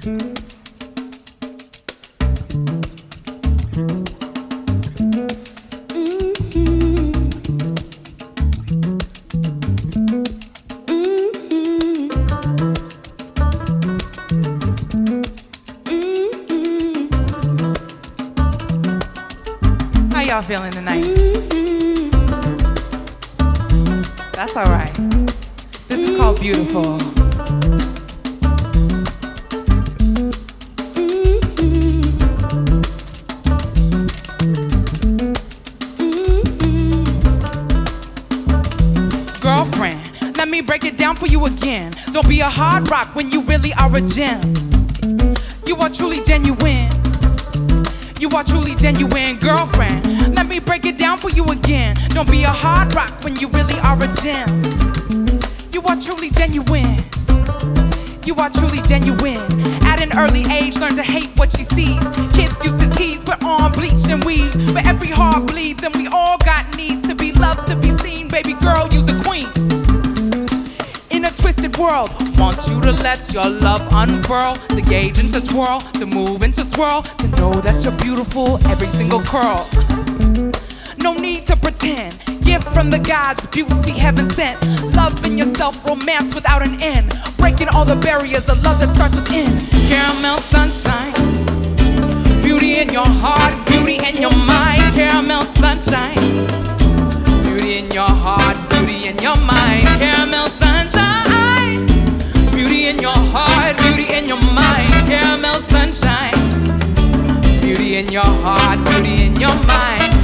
How y'all feeling tonight? That's all right. This is called Beautiful. Girlfriend, let me break it down for you again. Don't be a hard rock when you really are a gem. You are truly genuine. You are truly genuine, girlfriend. Let me break it down for you again. Don't be a hard rock when you really are a gem. You are truly genuine. You are truly genuine. At an early age, learn to hate what she sees. Kids used to tease, put on bleach and weave. But every heart bleeds, and we all got needs to be loved, to be seen. Baby girl, you's a queen. In a twisted world, want you to let your love unfurl, to gauge and to twirl, to move and to swirl, to know that you're beautiful, every single curl. No need to pretend, gift from the gods, beauty heaven sent. Love in yourself, romance without an end, breaking all the barriers of love that starts within. Caramel sunshine, beauty in your heart, beauty in your mind. Caramel sunshine, beauty in your heart, beauty in your mind. Caramel sunshine, beauty in your heart, beauty in your mind. Caramel sunshine, beauty in your heart, beauty in your mind.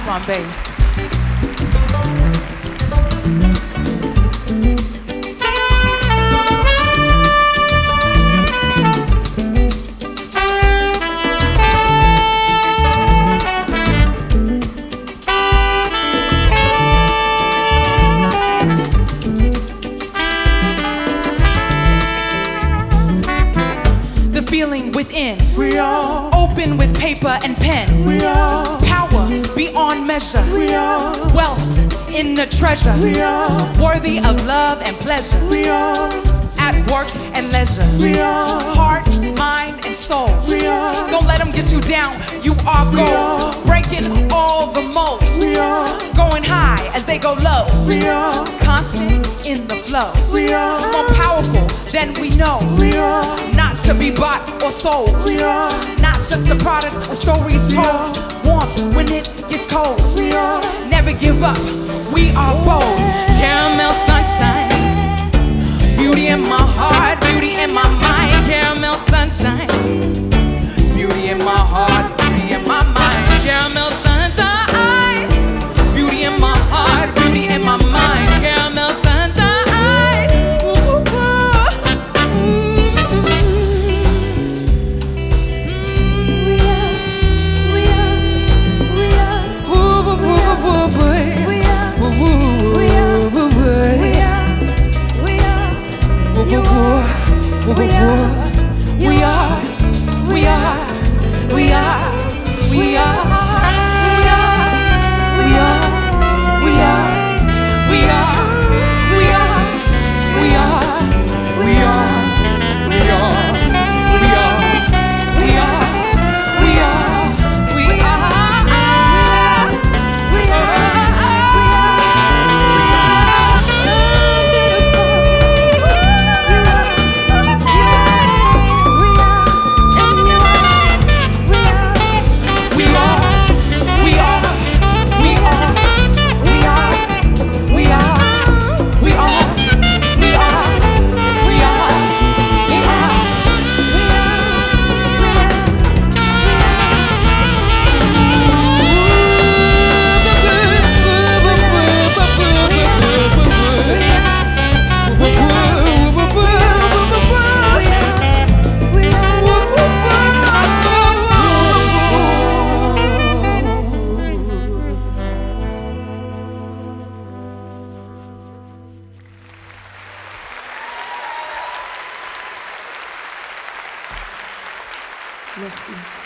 on bass. Feeling within, we are open with paper and pen. We are power beyond measure. We are wealth in the treasure. We are worthy of love and pleasure. We are at work and leisure. We are heart, mind, and soul. We are don't let them get you down. You are gold, breaking all the molds. We are going high as they go low. We are constant in the flow. We are more powerful than we know. We are not to be bought or sold. We are not just a product of stories told. Warmth when it gets cold. We are never give up. We are bold. Caramel sunshine, beauty in my heart, beauty in my mind. Caramel sunshine, beauty in my heart, beauty in my mind. Caramel sunshine, beauty in my heart, beauty in my mind. Caramel sunshine. Merci.